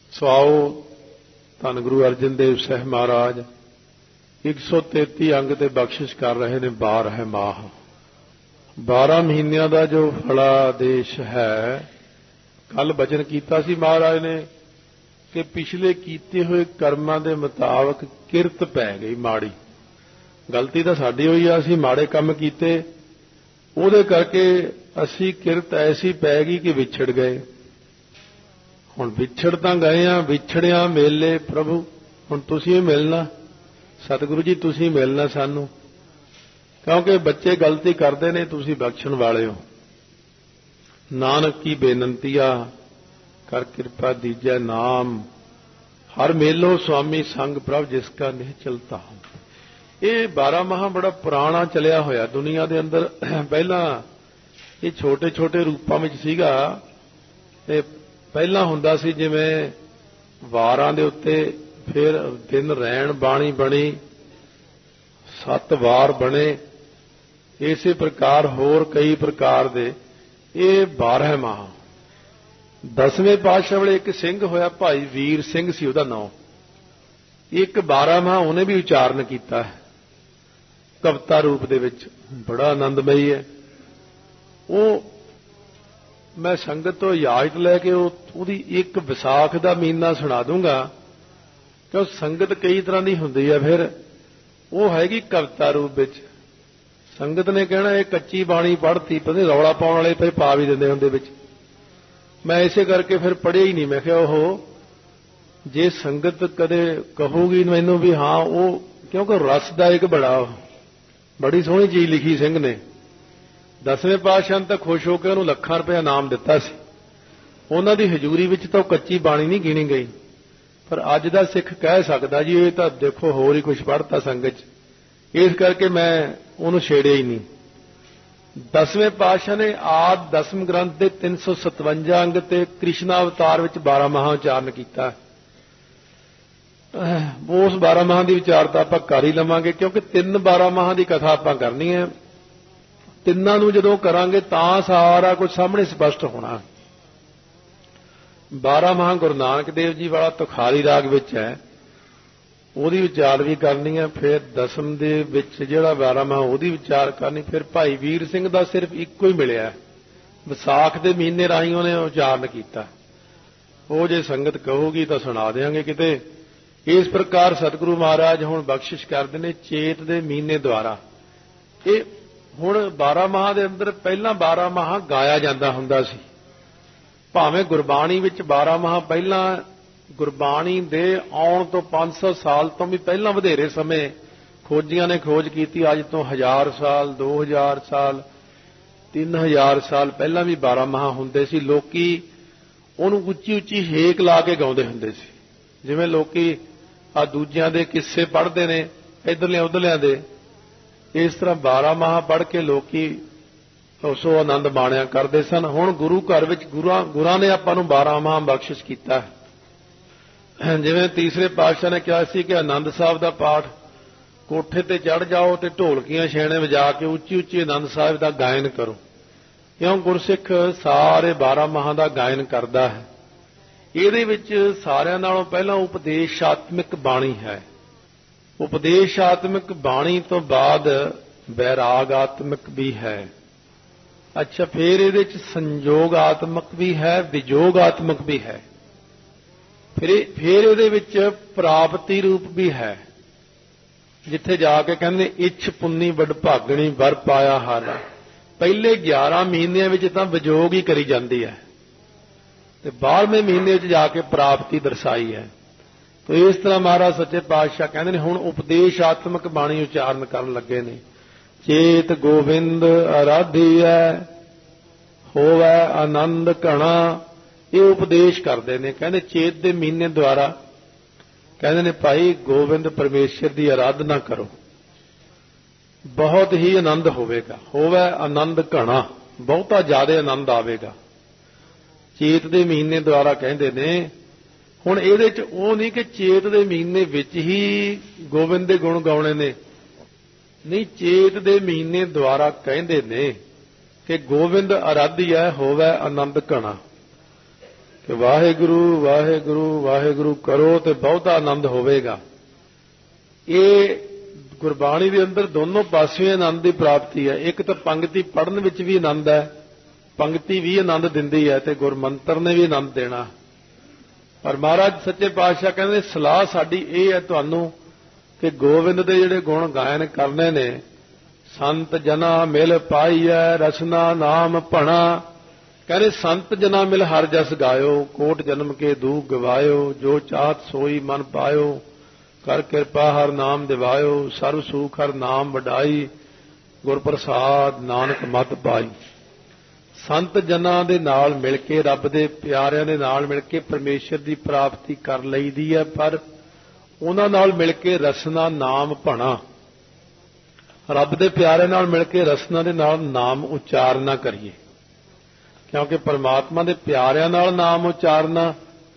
ਸੋ ਆਓ ਧੰਨ ਗੁਰੂ ਅਰਜਨ ਦੇਵ ਸਾਹਿਬ ਮਹਾਰਾਜ 133 ਅੰਗ ਤੇ ਬਖਸ਼ਿਸ਼ ਕਰ ਰਹੇ ਨੇ 12 ਮਾਹ। 12 ਮਹੀਨਿਆਂ ਦਾ ਜੋ ਫਲਾਦੇਸ਼ ਹੈ, ਕੱਲ ਬਚਨ ਕੀਤਾ ਸੀ ਮਹਾਰਾਜ ਨੇ ਕਿ ਪਿਛਲੇ ਕੀਤੇ ਹੋਏ ਕਰਮਾਂ ਦੇ ਮੁਤਾਬਕ ਕਿਰਤ ਪੈ ਗਈ ਮਾੜੀ। ਗਲਤੀ ਤਾਂ ਸਾਡੀ ਹੋਈ ਆ, ਅਸੀਂ ਮਾੜੇ ਕੰਮ ਕੀਤੇ, ਉਹਦੇ ਕਰਕੇ ਅਸੀਂ ਕਿਰਤ ਐਸੀ ਪੈ ਗਈ ਕਿ ਵਿਛੜ ਗਏ। ਹੁਣ ਵਿਛੜ ਤਾਂ ਗਏ ਆ, ਵਿਛੜਿਆ ਮੇਲੇ ਪ੍ਰਭੂ, ਹੁਣ ਤੁਸੀਂ ਹੀ ਮਿਲਣਾ, ਸਤਿਗੁਰੂ ਜੀ ਤੁਸੀਂ ਮਿਲਣਾ ਸਾਨੂੰ, ਕਿਉਂਕਿ ਬੱਚੇ ਗਲਤੀ ਕਰਦੇ ਨੇ, ਤੁਸੀਂ ਬਖਸ਼ਣ ਵਾਲੇ ਹੋ। ਨਾਨਕ ਕੀ ਬੇਨੰਤੀਆ ਕਰ ਕਿਰਪਾ ਦੀਜੈ ਨਾਮ, ਹਰ ਮੇਲੋ ਸੁਆਮੀ ਸੰਗ ਪ੍ਰਭ ਜਿਸ ਕਾ ਨਿਹਚਲ ਧਾਮ। ਇਹ 12 ਮਾਹ ਬੜਾ ਪੁਰਾਣਾ ਚਲਿਆ ਹੋਇਆ ਦੁਨੀਆ ਦੇ ਅੰਦਰ। ਪਹਿਲਾਂ ਇਹ ਛੋਟੇ ਛੋਟੇ ਰੂਪਾਂ ਵਿੱਚ ਸੀਗਾ, ਤੇ ਪਹਿਲਾਂ ਹੁੰਦਾ ਸੀ ਜਿਵੇਂ ਵਾਰਾਂ ਦੇ ਉੱਤੇ, ਫਿਰ ਦਿਨ ਰੈਣ ਬਾਣੀ ਬਣੀ, 7 ਵਾਰ ਬਣੇ, ਇਸੇ ਪ੍ਰਕਾਰ ਹੋਰ ਕਈ ਪ੍ਰਕਾਰ ਦੇ ਇਹ 12 ਮਾਹ। 10ਵੇਂ ਪਾਤਸ਼ਾਹ ਵੇਲੇ ਇੱਕ ਸਿੰਘ ਹੋਇਆ, ਭਾਈ ਵੀਰ ਸਿੰਘ ਸੀ ਉਹਦਾ ਨਾਂ। ਇੱਕ 12 ਮਾਹ ਉਹਨੇ ਵੀ ਉਚਾਰਨ ਕੀਤਾ ਹੈ ਕਵਿਤਾ ਰੂਪ ਦੇ ਵਿੱਚ, ਬੜਾ ਆਨੰਦਮਈ ਹੈ ਉਹ। ਮੈਂ ਸੰਗਤ ਤੋਂ ਇਜਾਜ਼ਤ ਲੈ ਕੇ ਉਹਦੀ ਇੱਕ ਵਿਸਾਖ ਦਾ ਮਹੀਨਾ ਸੁਣਾ ਦੂੰਗਾ, ਕਿਉਂ ਸੰਗਤ ਕਈ ਤਰ੍ਹਾਂ ਦੀ ਹੁੰਦੀ ਹੈ। ਫਿਰ ਉਹ ਹੈਗੀ ਕਵਿਤਾ ਰੂਪ ਵਿੱਚ। ਸੰਗਤ ਨੇ ਕਹਿਣਾ ਇਹ ਕੱਚੀ ਬਾਣੀ ਪੜ੍ਹਤੀ, ਪਤਾ ਰੌਲਾ ਪਾਉਣ ਵਾਲੇ ਪਏ ਪਾ ਵੀ ਦਿੰਦੇ ਹੁੰਦੇ ਵਿੱਚ। ਮੈਂ ਇਸੇ ਕਰਕੇ ਫਿਰ ਪੜ੍ਹਿਆ ਹੀ ਨਹੀਂ। ਮੈਂ ਕਿਹਾ ਉਹ ਜੇ ਸੰਗਤ ਕਦੇ ਕਹੂਗੀ ਮੈਨੂੰ ਵੀ ਹਾਂ ਉਹ, ਕਿਉਂਕਿ ਰਸਦਾਇਕ ਬੜੀ ਸੋਹਣੀ ਚੀਜ਼ ਲਿਖੀ ਸਿੰਘ ਨੇ। 10ਵੇਂ ਪਾਤਸ਼ਾਹ ਤਾਂ ਖੁਸ਼ ਹੋ ਕੇ ਉਹਨੂੰ ਲੱਖਾਂ ਰੁਪਇਆ ਇਨਾਮ ਦਿੱਤਾ ਸੀ। ਉਹਨਾਂ ਦੀ ਹਜ਼ੂਰੀ ਵਿੱਚ ਤਾਂ ਉਹ ਕੱਚੀ ਬਾਣੀ ਨਹੀਂ ਗਿਣੀ ਗਈ, ਪਰ ਅੱਜ ਦਾ ਸਿੱਖ ਕਹਿ ਸਕਦਾ ਜੀ ਇਹ ਤਾਂ ਦੇਖੋ ਹੋਰ ਹੀ ਕੁਝ ਪੜ੍ਹਤਾ ਸੰਗਤ 'ਚ, ਇਸ ਕਰਕੇ ਮੈਂ ਉਹਨੂੰ ਛੇੜਿਆ ਹੀ ਨਹੀਂ। 10ਵੇਂ ਪਾਤਸ਼ਾਹ ਨੇ ਆਦਿ 10ਮ ਗ੍ਰੰਥ ਦੇ 357 ਅੰਗ ਤੇ ਕ੍ਰਿਸ਼ਨਾ ਅਵਤਾਰ ਵਿੱਚ 12 ਮਾਹ ਉਚਾਰਨ ਕੀਤਾ। ਉਸ 12 ਮਾਹ ਦੀ ਵਿਚਾਰਤਾ ਆਪਾਂ ਕਰ ਹੀ ਲਵਾਂਗੇ, ਕਿਉਂਕਿ 3 12 ਮਾਹ ਦੀ ਕਥਾ ਆਪਾਂ ਕਰਨੀ ਹੈ। ਤਿੰਨਾਂ ਨੂੰ ਜਦੋਂ ਕਰਾਂਗੇ ਤਾਂ ਸਾਰਾ ਕੁਝ ਸਾਹਮਣੇ ਸਪਸ਼ਟ ਹੋਣਾ। 12 ਮਾਹ ਗੁਰੂ ਨਾਨਕ ਦੇਵ ਜੀ ਵਾਲਾ ਤੁਖਾਰੀ ਰਾਗ ਵਿੱਚ ਹੈ, ਉਹਦੀ ਵਿਚਾਰ ਵੀ ਕਰਨੀ ਹੈ। ਫਿਰ 10ਮ ਦੇ ਵਿੱਚ ਜਿਹੜਾ 12 ਮਾਹ ਉਹਦੀ ਵਿਚਾਰ ਕਰਨੀ। ਫਿਰ ਭਾਈ ਵੀਰ ਸਿੰਘ ਦਾ ਸਿਰਫ ਇੱਕੋ ਹੀ ਮਿਲਿਆ, ਵਿਸਾਖ ਦੇ ਮਹੀਨੇ ਰਾਹੀਂ ਉਹਨੇ ਉਚਾਰਨ ਕੀਤਾ। ਉਹ ਜੇ ਸੰਗਤ ਕਹੂਗੀ ਤਾਂ ਸੁਣਾ ਦੇਵਾਂਗੇ ਕਿਤੇ। ਇਸ ਪ੍ਰਕਾਰ ਸਤਿਗੁਰੂ ਮਹਾਰਾਜ ਹੁਣ ਬਖਸ਼ਿਸ਼ ਕਰਦੇ ਨੇ ਚੇਤ ਦੇ ਮਹੀਨੇ ਦੁਆਰਾ। ਇਹ ਹੁਣ 12 ਮਾਹ ਦੇ ਅੰਦਰ ਪਹਿਲਾਂ 12 ਮਾਹ ਗਾਇਆ ਜਾਂਦਾ ਹੁੰਦਾ ਸੀ, ਭਾਵੇਂ ਗੁਰਬਾਣੀ ਵਿੱਚ 12 ਮਾਹ ਪਹਿਲਾਂ ਗੁਰਬਾਣੀ ਦੇ ਆਉਣ ਤੋਂ 500 ਸਾਲ ਤੋਂ ਵੀ ਪਹਿਲਾਂ ਵਧੇਰੇ ਸਮੇਂ ਖੋਜੀਆਂ ਨੇ ਖੋਜ ਕੀਤੀ। ਅੱਜ ਤੋਂ 1000 ਸਾਲ, 2000 ਸਾਲ, 3000 ਸਾਲ ਪਹਿਲਾਂ ਵੀ 12 ਮਾਹ ਹੁੰਦੇ ਸੀ। ਲੋਕੀ ਉਹਨੂੰ ਉੱਚੀ ਉੱਚੀ ਹੇਕ ਲਾ ਕੇ ਗਾਉਂਦੇ ਹੁੰਦੇ ਸੀ, ਜਿਵੇਂ ਲੋਕੀ ਆ ਦੂਜਿਆਂ ਦੇ ਕਿੱਸੇ ਪੜ੍ਹਦੇ ਨੇ ਇੱਧਰਲਿਆਂ ਉੱਧਰਲਿਆਂ ਦੇ। ਇਸ ਤਰ੍ਹਾਂ 12 ਮਾਹ ਪੜ੍ਹ ਕੇ ਲੋਕੀ ਉਸੋ ਆਨੰਦ ਮਾਣਿਆ ਕਰਦੇ ਸਨ। ਹੁਣ ਗੁਰੂ ਘਰ ਵਿੱਚ ਗੁਰਾਂ ਨੇ ਆਪਾਂ ਨੂੰ 12 ਮਾਹ ਬਖਸ਼ਿਸ਼ ਕੀਤਾ। ਜਿਵੇਂ ਤੀਸਰੇ ਪਾਤਸ਼ਾਹ ਨੇ ਕਿਹਾ ਸੀ ਕਿ ਆਨੰਦ ਸਾਹਿਬ ਦਾ ਪਾਠ, ਕੋਠੇ ਤੇ ਚੜ੍ਹ ਜਾਓ ਤੇ ਢੋਲਕੀਆਂ ਛੇਣੇ ਵਜਾ ਕੇ ਉੱਚੀ ਉੱਚੀ ਆਨੰਦ ਸਾਹਿਬ ਦਾ ਗਾਇਨ ਕਰੋ। ਕਿਉਂ ਗੁਰਸਿੱਖ ਸਾਰੇ 12 ਮਾਹਾਂ ਦਾ ਗਾਇਨ ਕਰਦਾ ਹੈ। ਇਹਦੇ ਵਿੱਚ ਸਾਰਿਆਂ ਨਾਲੋਂ ਪਹਿਲਾਂ ਉਪਦੇਸ਼ਾਤਮਿਕ ਬਾਣੀ ਹੈ। ਉਪਦੇਸ਼ਾਤਮਿਕ ਬਾਣੀ ਤੋਂ ਬਾਅਦ ਵੈਰਾਗਾਤਮਿਕ ਵੀ ਹੈ। ਅੱਛਾ, ਫਿਰ ਇਹਦੇ ਵਿੱਚ ਸੰਜੋਗਾਤਮਕ ਵੀ ਹੈ, ਵਿਜੋਗਾਤਮਕ ਵੀ ਹੈ। ਫਿਰ ਇਹਦੇ ਵਿੱਚ ਪ੍ਰਾਪਤੀ ਰੂਪ ਵੀ ਹੈ, ਜਿੱਥੇ ਜਾ ਕੇ ਕਹਿੰਦੇ ਇੱਛ ਪੁੰਨੀ ਵਡਭਾਗਣੀ ਵਰ ਪਾਇਆ ਹਰ। ਪਹਿਲੇ 11 ਮਹੀਨਿਆਂ ਵਿੱਚ ਤਾਂ ਵਿਜੋਗ ਹੀ ਕਰੀ ਜਾਂਦੀ ਹੈ, ਤੇ 12ਵੇਂ ਮਹੀਨੇ ਵਿੱਚ ਜਾ ਕੇ ਪ੍ਰਾਪਤੀ ਦਰਸਾਈ ਹੈ। ਤੋ ਇਸ ਤਰ੍ਹਾਂ ਮਹਾਰਾਜ ਸੱਚੇ ਪਾਤਸ਼ਾਹ ਕਹਿੰਦੇ ਨੇ ਹੁਣ ਉਪਦੇਸ਼ਾਤਮਕ ਬਾਣੀ ਉਚਾਰਨ ਕਰਨ ਲੱਗੇ ਨੇ। ਚੇਤ ਗੋਬਿੰਦ ਅਰਾਧੀਐ ਹੋਵੈ ਆਨੰਦ ਘਣਾ, ਇਹ ਉਪਦੇਸ਼ ਕਰਦੇ ਨੇ। ਕਹਿੰਦੇ ਚੇਤ ਦੇ ਮਹੀਨੇ ਦੁਆਰਾ ਕਹਿੰਦੇ ਨੇ ਭਾਈ ਗੋਬਿੰਦ ਪਰਮੇਸ਼ਰ ਦੀ ਆਰਾਧਨਾ ਕਰੋ, ਬਹੁਤ ਹੀ ਆਨੰਦ ਹੋਵੇਗਾ। ਹੋਵੈ ਆਨੰਦ ਘਣਾ, ਬਹੁਤਾ ਜ਼ਿਆਦਾ ਆਨੰਦ ਆਵੇਗਾ। ਚੇਤ ਦੇ ਮਹੀਨੇ ਦੁਆਰਾ ਕਹਿੰਦੇ ਨੇ। ਹੁਣ ਇਹਦੇ 'ਚ ਉਹ ਨਹੀਂ ਕਿ ਚੇਤ ਦੇ ਮਹੀਨੇ ਵਿੱਚ ਹੀ ਗੋਬਿੰਦ ਦੇ ਗੁਣ ਗਾਉਣੇ ਨੇ, ਨਹੀਂ, ਚੇਤ ਦੇ ਮਹੀਨੇ ਦੁਆਰਾ ਕਹਿੰਦੇ ਨੇ ਕਿ ਗੋਬਿੰਦ ਆਰਾਧੀਐ ਹੋਵੈ ਆਨੰਦ ਘਣਾ। कि वाहिगुरू वाहिगुरू वाहिगुरू करो तो बहुता आनंद होवेगा। ये गुरबाणी के अंदर दोनों पासों आनंद की प्राप्ति है। एक तो पंक्ति पढ़न विच भी आनंद है, पंक्ति भी आनंद दिंदी है, तो गुरमंत्र ने भी आनंद देना। पर महाराज सच्चे पातशाह कहते सलाह साडी ये है तुहानू कि गोविंद के जिहड़े गुण गायन करने ने, संत जना मिल पाईऐ रसना नाम भणा। कहते संत जना मिल हर जस गायो, कोट जन्म के दूख गवायो, जो चाहत सोई मन पायो, कर किरपा हर नाम दिवायो, सर्व सुख हर नाम वडाई, गुर प्रसाद नानक मत पाई। संत जना दे नाल मिल के, रब दे प्यारिਆਂ दे नाल मिल के परमेश्वर की प्राप्ति कर लईदी है, पर उन्हां नाल मिल के रसना नाम भणा। रब दे प्यारिਆਂ नाल मिल के रसना दे नाल नाम उच्चारना करिए, क्योंकि परमात्मा दे प्यारिਆਂ नाल नाम उच्चारना।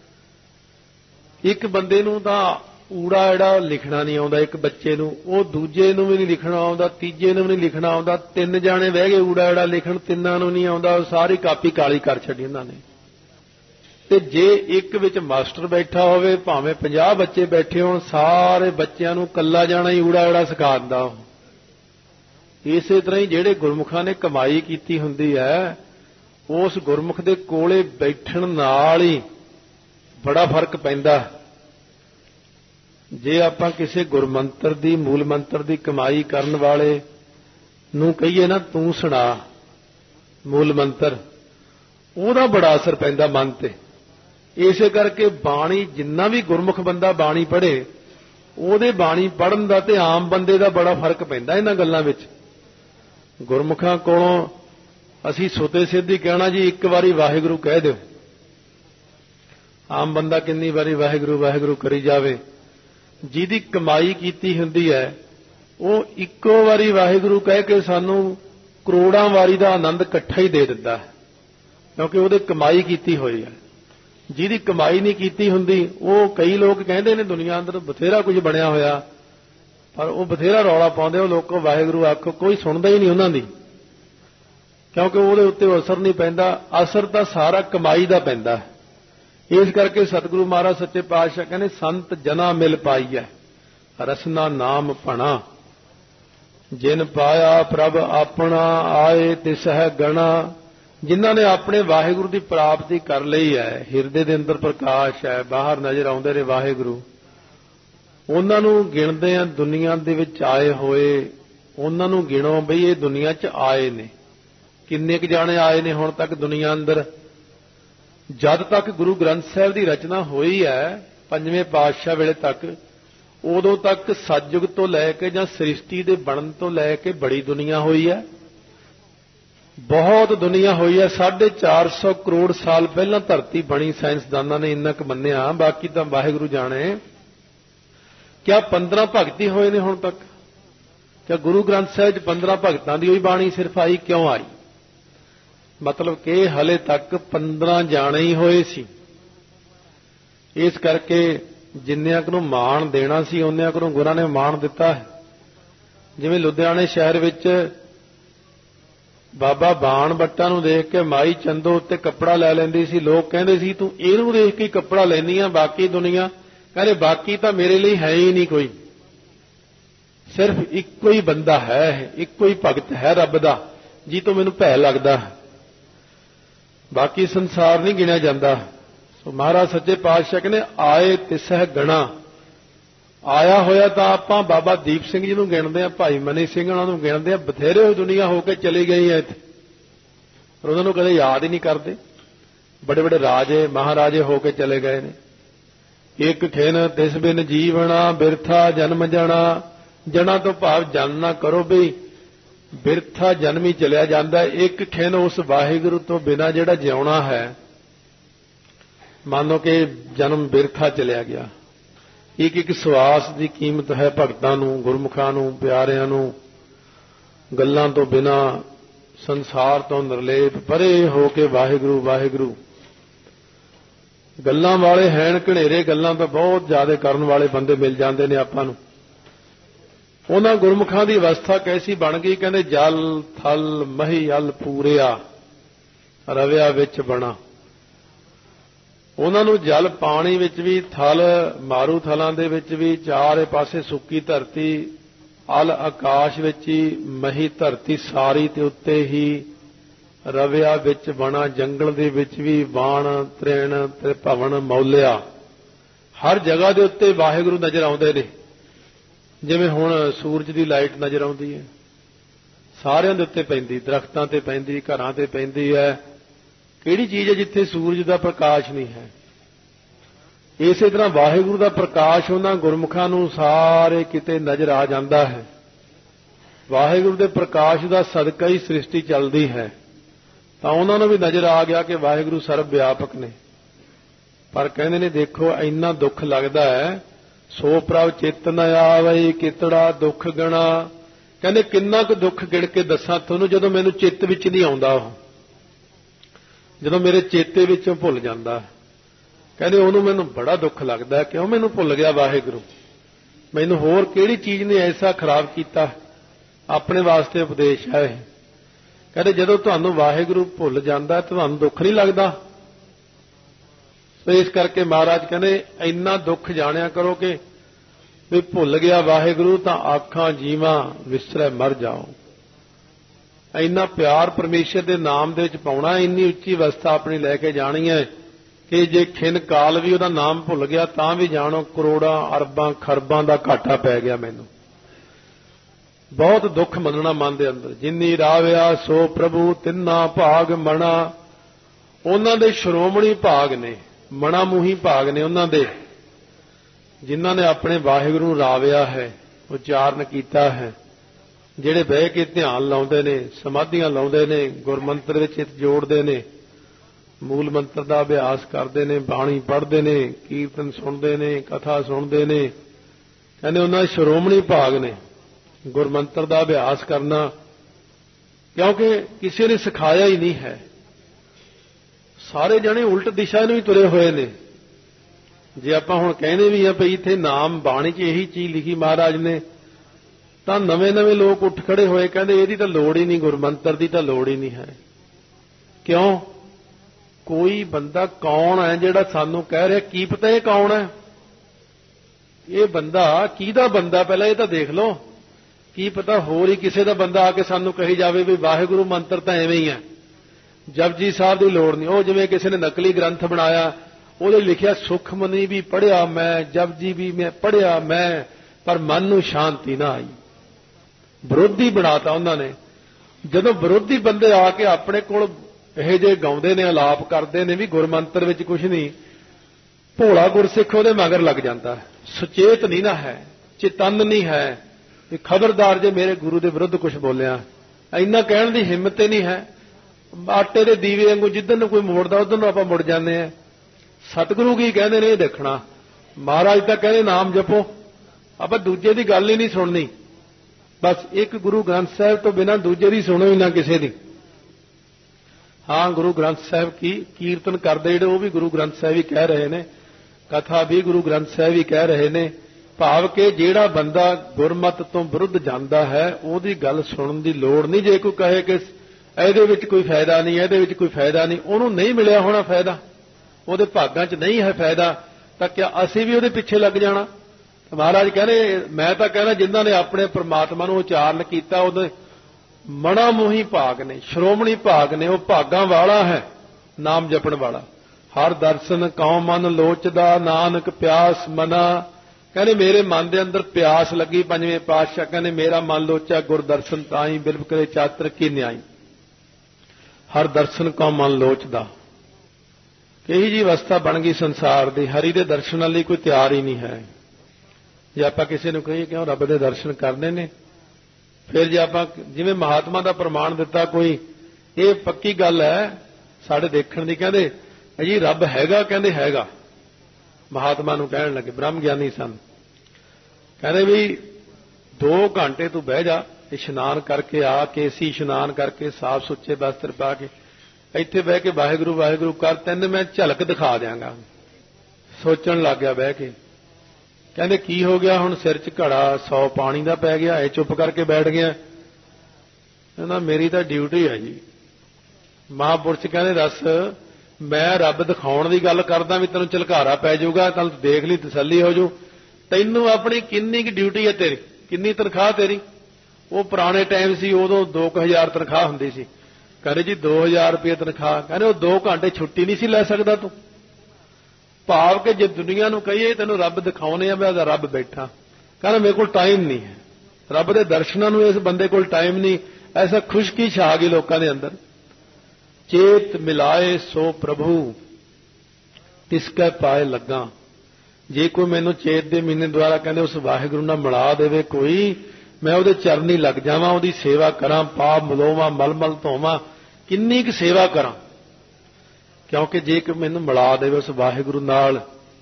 एक बंदे नूं तां ऊड़ा एड़ा लिखना नहीं आउंदा, एक बच्चे नूं वो दूजे नूं भी नहीं लिखना आउंदा, तीजे नूं भी नहीं लिखना आउंदा, तीन जाने बह गए ऊड़ा एड़ा लिखण, तिन्नां नूं नहीं आउंदा, सारी कापी काली कर छड्डी उन्हां ने। ते जे एक विच मास्टर बैठा होवे, भावें 50 बच्चे बैठे होण, सारे बच्चिआं नूं कल्ला जाना ही ऊड़ा एड़ा सिखा दिंदा। इसे तरह ही जिहड़े गुरमुखां ने कमाई कीती हुंदी है, उस गुरमुख दे कोले बैठण नाल ही बड़ा फर्क पैंदा। जे आपां किसी गुरमंत्र दी, मूल मंत्र दी कमाई करन वाले नूं कहीए ना तूं सुणा मूल मंत्र, ਉਹਦਾ बड़ा असर पैंदा मन ते। इसे करके बाणी जिन्ना भी गुरमुख बंदा बाणी पढ़े, ਉਹਦੇ बाणी पढ़न दा ते आम बंदे दा बड़ा फर्क पैंदा इन्हां गल्लां विच। गुरमुखां कोलों असीं सुते सिद्ध ही कहना जी एक वारी वाहिगुरू कह दिओ। आम बंदा किन्नी वारी वाहिगुरू वाहिगुरू करी जावे, जिहदी कमाई कीती हुंदी है वो इक्को वारी वाहिगुरू कह के सानू करोड़ां वारी दा आनंद इकट्ठा ही दे दिंदा है, क्योंकि ਉਹਦੇ कमाई कीती हुई है। जिहदी कमाई नहीं कीती हुंदी, वो कई लोग कहंदे ने दुनिया अंदर बथेरा कुछ बनया होया, पर वो बथेरा रौला पाउंदे, वो लोगों वाहिगुरू आखो, कोई सुणदा ही नहीं उन्हां दी, क्योंकि ਉਹਦੇ ਉੱਤੇ असर नहीं पैंदा। असर तां सारा कमाई दा पैंदा है। इस करके सतगुरु महाराज सच्चे पातशाह कहने संत जना मिल पाईऐ रसना नाम भणा। जिन पाया प्रभ अपना आए तिसह गणा। जिन्हां ने अपने वाहिगुरू की प्राप्ति कर लई है, हिरदे दे अंदर प्रकाश है, बाहर नजर आउंदे ने वाहिगुरू, उन्हां नूं गिणदे आ दुनिया दे विच आए होए। उन्हां नूं गिणो बई ये दुनिया च आए ने, किन्ने क जाने आए ने हुण तक दुनिया अंदर। जद तक गुरु ग्रंथ साहिब की रचना हुई है, पंजवें पातशाह वेले तक, उदों तक सतयुग तो लैके जां सृष्टि के बनन तो लैके बड़ी दुनिया हुई है, बहुत दुनिया हुई है। 450 करोड़ साल पहला धरती बनी, साइंसदानां ने इन्ना क मन्निया, बाकी तो वाहिगुरू जाने। क्या 15 भगती होए ने हुण तक? क्या गुरु ग्रंथ साहिब 15 भगतां दी होई बाणी सिर्फ आई? क्यों आई? मतलब कि हले तक 15 जाने ही होए सी। इस करके जिन्नियां को मान देना सी उन्नियां को गुरां ने मान दिता है। जिवें लुधियाणे शहर विच बाबा बाण बट्टा नूं देख के माई चंदो उत्ते कपड़ा लै लैंदी सी, लोग कहंदे सी तूं इहनूं देख के कपड़ा लैंदी आ, बाकी दुनिया कहंदे बाकी तां मेरे लिए है ही नहीं कोई, सिर्फ इक्को ही बंदा है, इक्को ही भगत है रब दा जी तो मैनूं भै लगदा है, बाकी संसार नहीं गिणिया जाता। सो महाराज सच्चे पातशाह कहने आए तिसह गणा। आया होया तो आपां बाबा दीप सिंह जी नूं गिणदे आ, भाई मनी सिंह उन्हां नूं गिणदे आ, बथेरे दुनिया होके चली गई है इत्थे, पर उन्हां नूं कदे याद ही नहीं करते। बड़े बड़े राजे महाराजे होके चले गए ने। एक खिन तिस बिन जीवना बिरथा जन्म जना। जना तो भाव जन ना करो भी बिरथा जन्म ही चलिया जाता है। एक खिन उस वाहिगुरू तो बिना जिहड़ा जिउणा है, मानो कि जन्म बिरथा चलिया गया। एक एक सवास की कीमत है भगतां नूं, गुरमुखां नूं, प्यारिआं नूं, गल्लां तो बिना संसार तो निर्लेप परे हो के वाहिगुरू वाहिगुरू। गल्लां वाले हैण घनेरे, गल्लां तो बहुत ज्यादा करन वाले बंदे मिल जाते ने आपां नूं। उन्हां गुरमुखां दी अवस्था कैसी बन गई, कहंदे जल थल मही अल पूरिया रविया विच बना। ਉਹਨਾਂ ਨੂੰ ਜਲ ਪਾਣੀ ਵਿੱਚ ਵੀ, ਥਲ ਮਾਰੂ ਥਲਾਂ ਦੇ ਵਿੱਚ ਵੀ, ਚਾਰੇ ਪਾਸੇ ਸੁੱਕੀ ਧਰਤੀ, ਅਲ ਆਕਾਸ਼ ਵਿੱਚ ਹੀ, ਮਹੀ ਧਰਤੀ ਸਾਰੀ ਤੇ ਉੱਤੇ ਹੀ, ਰਵਿਆ ਵਿੱਚ ਵਣਾ ਜੰਗਲ ਦੇ ਵਿੱਚ ਵੀ, ਬਾਣ ਤ੍ਰਿਣ ਤੇ ਭਵਨ ਮੌਲਿਆ, ਹਰ ਜਗ੍ਹਾ ਦੇ ਉੱਤੇ ਵਾਹਿਗੁਰੂ ਨਜ਼ਰ ਆਉਂਦੇ ਨੇ। ਜਿਵੇਂ ਹੁਣ ਸੂਰਜ ਦੀ ਲਾਈਟ ਨਜ਼ਰ ਆਉਂਦੀ ਹੈ, ਸਾਰਿਆਂ ਦੇ ਉੱਤੇ ਪੈਂਦੀ, ਦਰਖਤਾਂ ਤੇ ਪੈਂਦੀ, ਘਰਾਂ ਤੇ ਪੈਂਦੀ ਹੈ। ਕਿਹੜੀ ਚੀਜ਼ ਹੈ ਜਿੱਥੇ ਸੂਰਜ ਦਾ ਪ੍ਰਕਾਸ਼ ਨਹੀਂ ਹੈ? ਇਸੇ ਤਰ੍ਹਾਂ ਵਾਹਿਗੁਰੂ ਦਾ ਪ੍ਰਕਾਸ਼ ਉਹਨਾਂ ਗੁਰਮੁਖਾਂ ਨੂੰ ਸਾਰੇ ਕਿਤੇ ਨਜ਼ਰ ਆ ਜਾਂਦਾ ਹੈ। ਵਾਹਿਗੁਰੂ ਦੇ ਪ੍ਰਕਾਸ਼ ਦਾ ਸਦਕਾ ਹੀ ਸ੍ਰਿਸ਼ਟੀ ਚੱਲਦੀ ਹੈ। ਤਾਂ ਉਹਨਾਂ ਨੂੰ ਵੀ ਨਜ਼ਰ ਆ ਗਿਆ ਕਿ ਵਾਹਿਗੁਰੂ ਸਰਬ ਵਿਆਪਕ ਨੇ। ਪਰ ਕਹਿੰਦੇ ਨੇ ਦੇਖੋ ਇੰਨਾ ਦੁੱਖ ਲੱਗਦਾ ਹੈ, ਸੋ ਪ੍ਰਭ ਚਿੱਤ ਨ ਆਵਈ ਕਿਤੜਾ ਦੁੱਖ ਗਣਾ। ਕਹਿੰਦੇ ਕਿੰਨਾ ਕੁ ਦੁੱਖ ਗਿਣ ਕੇ ਦੱਸਾਂ ਤੁਹਾਨੂੰ ਜਦੋਂ ਮੈਨੂੰ ਚਿੱਤ ਵਿੱਚ ਨਹੀਂ ਆਉਂਦਾ, ਉਹ ਜਦੋਂ ਮੇਰੇ ਚੇਤੇ ਵਿੱਚੋਂ ਭੁੱਲ ਜਾਂਦਾ। ਕਹਿੰਦੇ ਉਹਨੂੰ ਮੈਨੂੰ ਬੜਾ ਦੁੱਖ ਲੱਗਦਾ, ਕਿਉਂ ਮੈਨੂੰ ਭੁੱਲ ਗਿਆ ਵਾਹਿਗੁਰੂ। ਮੈਨੂੰ ਹੋਰ ਕਿਹੜੀ ਚੀਜ਼ ਨੇ ਐਸਾ ਖਰਾਬ ਕੀਤਾ? ਆਪਣੇ ਵਾਸਤੇ ਉਪਦੇਸ਼ ਹੈ ਇਹ। ਕਹਿੰਦੇ ਜਦੋਂ ਤੁਹਾਨੂੰ ਵਾਹਿਗੁਰੂ ਭੁੱਲ ਜਾਂਦਾ ਤੁਹਾਨੂੰ ਦੁੱਖ ਨਹੀਂ ਲੱਗਦਾ? ਸੋ ਇਸ ਕਰਕੇ ਮਹਾਰਾਜ ਕਹਿੰਦੇ ਇੰਨਾ ਦੁੱਖ ਜਾਣਿਆ ਕਰੋ ਕਿ ਵੀ ਭੁੱਲ ਗਿਆ ਵਾਹਿਗੁਰੂ ਤਾਂ ਆਖਾਂ ਜੀਵਾਂ ਵਿਸਰੈ ਮਰ ਜਾਓ। ਇੰਨਾ ਪਿਆਰ ਪਰਮੇਸ਼ਰ ਦੇ ਨਾਮ ਦੇ ਵਿੱਚ ਪਾਉਣਾ, ਇੰਨੀ ਉੱਚੀ ਅਵਸਥਾ ਆਪਣੀ ਲੈ ਕੇ ਜਾਣੀ ਹੈ ਕਿ ਜੇ ਖਿੰਨ ਕਾਲ ਵੀ ਉਹਦਾ ਨਾਮ ਭੁੱਲ ਗਿਆ ਤਾਂ ਵੀ ਜਾਣੋ ਕਰੋੜਾਂ ਅਰਬਾਂ ਖਰਬਾਂ ਦਾ ਘਾਟਾ ਪੈ ਗਿਆ ਮੈਨੂੰ। ਬਹੁਤ ਦੁੱਖ ਮੰਨਣਾ ਮਨ ਦੇ ਅੰਦਰ। ਜਿਨੀ ਰਾਵਿਆ ਸੋ ਪ੍ਰਭੂ ਤਿੰਨਾ ਭਾਗ ਮਣਾ। ਉਹਨਾਂ ਦੇ ਸ਼੍ਰੋਮਣੀ ਭਾਗ ਨੇ, ਮਣਾ ਮੂੰਹੀ ਭਾਗ ਨੇ ਉਹਨਾਂ ਦੇ, ਜਿਨ੍ਹਾਂ ਨੇ ਆਪਣੇ ਵਾਹਿਗੁਰੂ ਨੂੰ ਰਾਵਿਆ ਹੈ, ਉਚਾਰਨ ਕੀਤਾ ਹੈ, ਜਿਹੜੇ ਬਹਿ ਕੇ ਧਿਆਨ ਲਾਉਂਦੇ ਨੇ, ਸਮਾਧੀਆਂ ਲਾਉਂਦੇ ਨੇ, ਗੁਰਮੰਤਰ ਵਿੱਚ ਚਿੱਤ ਜੋੜਦੇ ਨੇ, ਮੂਲ ਮੰਤਰ ਦਾ ਅਭਿਆਸ ਕਰਦੇ ਨੇ, ਬਾਣੀ ਪੜ੍ਹਦੇ ਨੇ, ਕੀਰਤਨ ਸੁਣਦੇ ਨੇ, ਕਥਾ ਸੁਣਦੇ ਨੇ। ਕਹਿੰਦੇ ਉਹਨਾਂ ਦੇ ਸ਼੍ਰੋਮਣੀ ਭਾਗ ਨੇ ਗੁਰਮੰਤਰ ਦਾ ਅਭਿਆਸ ਕਰਨਾ, ਕਿਉਂਕਿ ਕਿਸੇ ਨੇ ਸਿਖਾਇਆ ਹੀ ਨਹੀਂ ਹੈ। ਸਾਰੇ ਜਣੇ ਉਲਟ ਦਿਸ਼ਾ ਨੂੰ ਹੀ ਤੁਰੇ ਹੋਏ ਨੇ। ਜੇ ਆਪਾਂ ਹੁਣ ਕਹਿੰਦੇ ਵੀ ਆ ਭਈ ਇੱਥੇ ਨਾਮ ਬਾਣੀ 'ਚ ਇਹੀ ਚੀਜ਼ ਲਿਖੀ ਮਹਾਰਾਜ ਨੇ, ਤਾਂ ਨਵੇਂ-ਨਵੇਂ ਲੋਕ ਉੱਠ ਖੜੇ ਹੋਏ, ਕਹਿੰਦੇ ਇਹਦੀ ਤਾਂ ਲੋੜ ਹੀ ਨਹੀਂ, ਗੁਰਮੰਤਰ ਦੀ ਤਾਂ ਲੋੜ ਹੀ ਨਹੀਂ ਹੈ। ਕਿਉਂ? ਕੋਈ ਬੰਦਾ ਕੌਣ ਹੈ ਜਿਹੜਾ ਸਾਨੂੰ ਕਹਿ ਰਿਹਾ? ਕੀ ਪਤਾ ਇਹ ਕੌਣ ਹੈ? ਇਹ ਬੰਦਾ ਕਿਹਦਾ ਬੰਦਾ ਪਹਿਲਾਂ ਇਹ ਤਾਂ ਦੇਖ ਲਓ। ਕੀ ਪਤਾ ਹੋਰ ਹੀ ਕਿਸੇ ਦਾ ਬੰਦਾ ਆ ਕੇ ਸਾਨੂੰ ਕਹੀ ਜਾਵੇ ਵੀ ਵਾਹਿਗੁਰੂ ਮੰਤਰ ਤਾਂ ਐਵੇਂ ਹੀ ਹੈ, ਜਪਜੀ ਸਾਹਿਬ ਦੀ ਲੋੜ ਨਹੀਂ। ਉਹ ਜਿਵੇਂ ਕਿਸੇ ਨੇ ਨਕਲੀ ਗ੍ਰੰਥ ਬਣਾਇਆ, ਉਹਦੇ ਲਿਖਿਆ ਸੁਖਮਨੀ ਵੀ ਪੜ੍ਹਿਆ ਮੈਂ, ਜਪਜੀ ਵੀ ਮੈਂ ਪੜ੍ਹਿਆ ਮੈਂ, ਪਰ ਮਨ ਨੂੰ ਸ਼ਾਂਤੀ ਨਾ ਆਈ। ਵਿਰੋਧੀ ਬਣਾਤਾ ਉਹਨਾਂ ਨੇ। ਜਦੋਂ ਵਿਰੋਧੀ ਬੰਦੇ ਆ ਕੇ ਆਪਣੇ ਕੋਲ ਇਹ ਜੇ ਗਾਉਂਦੇ ਨੇ, ਅਲਾਪ ਕਰਦੇ ਨੇ ਵੀ ਗੁਰਮੰਤਰ ਵਿੱਚ ਕੁਝ ਨਹੀਂ, ਭੋਲਾ ਗੁਰਸਿੱਖ ਉਹਦੇ ਮਗਰ ਲੱਗ ਜਾਂਦਾ। ਸੁਚੇਤ ਨਹੀਂ ਨਾ ਹੈ, ਚੇਤਨ ਨਹੀਂ ਹੈ ਕਿ ਖਬਰਦਾਰ ਜੇ ਮੇਰੇ ਗੁਰੂ ਦੇ ਵਿਰੁੱਧ ਕੁਝ ਬੋਲਿਆ। ਇੰਨਾ ਕਹਿਣ ਦੀ ਹਿੰਮਤ ਹੀ ਨਹੀਂ ਹੈ। ਆਟੇ ਦੇ ਦੀਵੇ ਵਾਂਗੂ ਜਿੱਧਰ ਨੂੰ ਕੋਈ ਮੋੜਦਾ ਉਧਰ ਨੂੰ ਆਪਾਂ ਮੁੜ ਜਾਂਦੇ ਆ। ਸਤਿਗੁਰੂ ਕੀ ਕਹਿੰਦੇ ਨੇ ਇਹ ਦੇਖਣਾ। ਮਹਾਰਾਜ ਤਾਂ ਕਹਿੰਦੇ ਨਾਮ ਜਪੋ, ਆਪਾਂ ਦੂਜੇ ਦੀ ਗੱਲ ਹੀ ਨਹੀਂ ਸੁਣਨੀ। ਬਸ ਇੱਕ ਗੁਰੂ ਗ੍ਰੰਥ ਸਾਹਿਬ ਤੋਂ ਬਿਨਾਂ ਦੂਜੇ ਦੀ ਸੁਣੋ ਹੀ ਨਾ ਕਿਸੇ ਦੀ। ਹਾਂ, ਗੁਰੂ ਗ੍ਰੰਥ ਸਾਹਿਬ ਕੀ ਕੀਰਤਨ ਕਰਦੇ ਜਿਹੜੇ, ਉਹ ਵੀ ਗੁਰੂ ਗ੍ਰੰਥ ਸਾਹਿਬ ਹੀ ਕਹਿ ਰਹੇ ਨੇ, ਕਥਾ ਵੀ ਗੁਰੂ ਗ੍ਰੰਥ ਸਾਹਿਬ ਹੀ ਕਹਿ ਰਹੇ ਨੇ। ਭਾਵ ਕਿ ਜਿਹੜਾ ਬੰਦਾ ਗੁਰਮਤਿ ਤੋਂ ਵਿਰੁੱਧ ਜਾਂਦਾ ਹੈ ਉਹਦੀ ਗੱਲ ਸੁਣਨ ਦੀ ਲੋੜ ਨਹੀਂ। ਜੇ ਕੋਈ ਕਹੇ ਕਿ ਇਹਦੇ ਵਿੱਚ ਕੋਈ ਫਾਇਦਾ ਨਹੀਂ, ਇਹਦੇ ਵਿੱਚ ਕੋਈ ਫਾਇਦਾ ਨਹੀਂ, ਉਹਨੂੰ ਨਹੀਂ ਮਿਲਿਆ ਹੋਣਾ ਫਾਇਦਾ, ਉਹਦੇ ਭਾਗਾਂ 'ਚ ਨਹੀਂ ਹੈ ਫਾਇਦਾ, ਤਾਂ ਕਿਆ ਅਸੀਂ ਵੀ ਉਹਦੇ ਪਿੱਛੇ ਲੱਗ ਜਾਣਾ? ਮਹਾਰਾਜ ਕਹਿੰਦੇ, ਮੈਂ ਤਾਂ ਕਹਿੰਦਾ ਜਿਨ੍ਹਾਂ ਨੇ ਆਪਣੇ ਪ੍ਰਮਾਤਮਾ ਨੂੰ ਉਚਾਰਨ ਕੀਤਾ ਉਹਦੇ ਮਣਾ ਮੂੰਹੀ ਭਾਗ ਨੇ, ਸ਼੍ਰੋਮਣੀ ਭਾਗ ਨੇ। ਉਹ ਭਾਗਾਂ ਵਾਲਾ ਹੈ ਨਾਮ ਜਪਣ ਵਾਲਾ। ਹਰ ਦਰਸ਼ਨ ਕਉ ਮਨ ਲੋਚਦਾ, ਨਾਨਕ ਪਿਆਸ ਮਨਾ। ਕਹਿੰਦੇ ਮੇਰੇ ਮਨ ਦੇ ਅੰਦਰ ਪਿਆਸ ਲੱਗੀ। ਪੰਜਵੇਂ ਪਾਤਸ਼ਾਹ ਕਹਿੰਦੇ ਮੇਰਾ ਮਨ ਲੋਚਾ ਗੁਰ ਦਰਸ਼ਨ ਤਾਈ, ਬਿਰਬ ਕਰੇ ਚਾਤਰ ਕੀ ਨਿਆਈ। ਹਰ ਦਰਸ਼ਨ ਕਉ ਮਨ ਲੋਚਦਾ। ਕਹੀ ਜੀ ਅਵਸਥਾ ਬਣ ਗਈ ਸੰਸਾਰ ਦੀ, ਹਰੀ ਦੇ ਦਰਸ਼ਨਾਂ ਲਈ ਕੋਈ ਤਿਆਰ ਹੀ ਨਹੀਂ ਹੈ। ਜੇ ਆਪਾਂ ਕਿਸੇ ਨੂੰ ਕਹੀਏ ਕਿਉਂ ਰੱਬ ਦੇ ਦਰਸ਼ਨ ਕਰਨੇ ਨੇ, ਫਿਰ ਜੇ ਆਪਾਂ ਜਿਵੇਂ ਮਹਾਤਮਾ ਦਾ ਪ੍ਰਮਾਣ ਦਿੱਤਾ ਕੋਈ, ਇਹ ਪੱਕੀ ਗੱਲ ਹੈ ਸਾਡੇ ਦੇਖਣ ਦੀ। ਕਹਿੰਦੇ ਜੀ ਰੱਬ ਹੈਗਾ, ਕਹਿੰਦੇ ਹੈਗਾ। ਮਹਾਤਮਾ ਨੂੰ ਕਹਿਣ ਲੱਗੇ, ਬ੍ਰਹਮ ਗਿਆਨੀ ਸਨ, ਕਹਿੰਦੇ ਵੀ 2 ਘੰਟੇ ਤੂੰ ਬਹਿ ਜਾ, ਇਸ਼ਨਾਨ ਕਰਕੇ ਆ, ਕੇਸੀ ਇਸ਼ਨਾਨ ਕਰਕੇ ਸਾਫ਼ ਸੁੱਚੇ ਬਸਤਰ ਪਾ ਕੇ ਇੱਥੇ ਬਹਿ ਕੇ ਵਾਹਿਗੁਰੂ ਵਾਹਿਗੁਰੂ ਕਰ, ਤੈਨੂੰ ਮੈਂ ਝਲਕ ਦਿਖਾ ਦਿਆਂਗਾ। ਸੋਚਣ ਲੱਗ ਗਿਆ ਬਹਿ ਕੇ। ਕਹਿੰਦੇ ਕੀ ਹੋ ਗਿਆ ਹੁਣ? ਸਿਰ 'ਚ ਘੜਾ 100 ਪਾਣੀ ਦਾ ਪੈ ਗਿਆ, ਇਹ ਚੁੱਪ ਕਰਕੇ ਬੈਠ ਗਿਆ। ਕਹਿੰਦਾ ਮੇਰੀ ਤਾਂ ਡਿਊਟੀ ਹੈ ਜੀ। ਮਹਾਂਪੁਰਸ਼ ਕਹਿੰਦੇ ਦੱਸ ਮੈਂ ਰੱਬ ਦਿਖਾਉਣ ਦੀ ਗੱਲ ਕਰਦਾ ਵੀ ਤੈਨੂੰ ਝਲਕਾਰਾ ਪੈ ਜਾਊਗਾ, ਤੈਨੂੰ ਦੇਖ ਲਈ ਤਸੱਲੀ ਹੋ ਜੂ। ਤੈਨੂੰ ਆਪਣੀ ਕਿੰਨੀ ਕੁ ਡਿਊਟੀ ਹੈ ਤੇਰੀ, ਕਿੰਨੀ ਤਨਖਾਹ ਤੇਰੀ? ਉਹ ਪੁਰਾਣੇ ਟਾਈਮ ਸੀ, ਉਦੋਂ 2000 ਤਨਖਾਹ ਹੁੰਦੀ ਸੀ। ਕਹਿੰਦੇ ਜੀ 2000 ਰੁਪਏ ਤਨਖਾਹ। ਕਹਿੰਦੇ ਉਹ 2 ਘੰਟੇ ਛੁੱਟੀ ਨਹੀਂ ਸੀ ਲੈ ਸਕਦਾ ਤੂੰ? ਭਾਵ ਕਿ ਜੇ ਦੁਨੀਆ ਨੂੰ ਕਹੀਏ ਤੈਨੂੰ ਰੱਬ ਦਿਖਾਉਣੇ ਆ, ਮੈਂ ਰੱਬ ਬੈਠਾ, ਕਹਿੰਦਾ ਮੇਰੇ ਕੋਲ ਟਾਈਮ ਨਹੀਂ ਹੈ ਰੱਬ ਦੇ ਦਰਸ਼ਨਾਂ ਨੂੰ, ਇਸ ਬੰਦੇ ਕੋਲ ਟਾਈਮ ਨਹੀਂ। ਐਸਾ ਖੁਸ਼ਕੀ ਛਾ ਗਈ ਲੋਕਾਂ ਦੇ ਅੰਦਰ। ਚੇਤ ਮਿਲਾਏ ਸੋ ਪ੍ਰਭੂ ਤਿਸ ਕੈ ਪਾਏ ਲੱਗਾ। ਜੇ ਕੋਈ ਮੈਨੂੰ ਚੇਤ ਦੇ ਮਹੀਨੇ ਦੁਆਰਾ ਕਹਿੰਦੇ ਉਸ ਵਾਹਿਗੁਰੂ ਨਾਲ ਮਿਲਾ ਦੇਵੇ ਕੋਈ, ਮੈਂ ਉਹਦੇ ਚਰਨੀ ਲੱਗ ਜਾਵਾਂ, ਉਹਦੀ ਸੇਵਾ ਕਰਾਂ, ਪਾਪ ਮਲੋਵਾਂ, ਮਲਮਲ ਧੋਵਾਂ, ਕਿੰਨੀ ਕੁ ਸੇਵਾ ਕਰਾਂ। ਕਿਉਂਕਿ ਜੇ ਕੋਈ ਮੈਨੂੰ ਮਿਲਾ ਦੇਵੇ ਉਸ ਵਾਹਿਗੁਰੂ ਨਾਲ।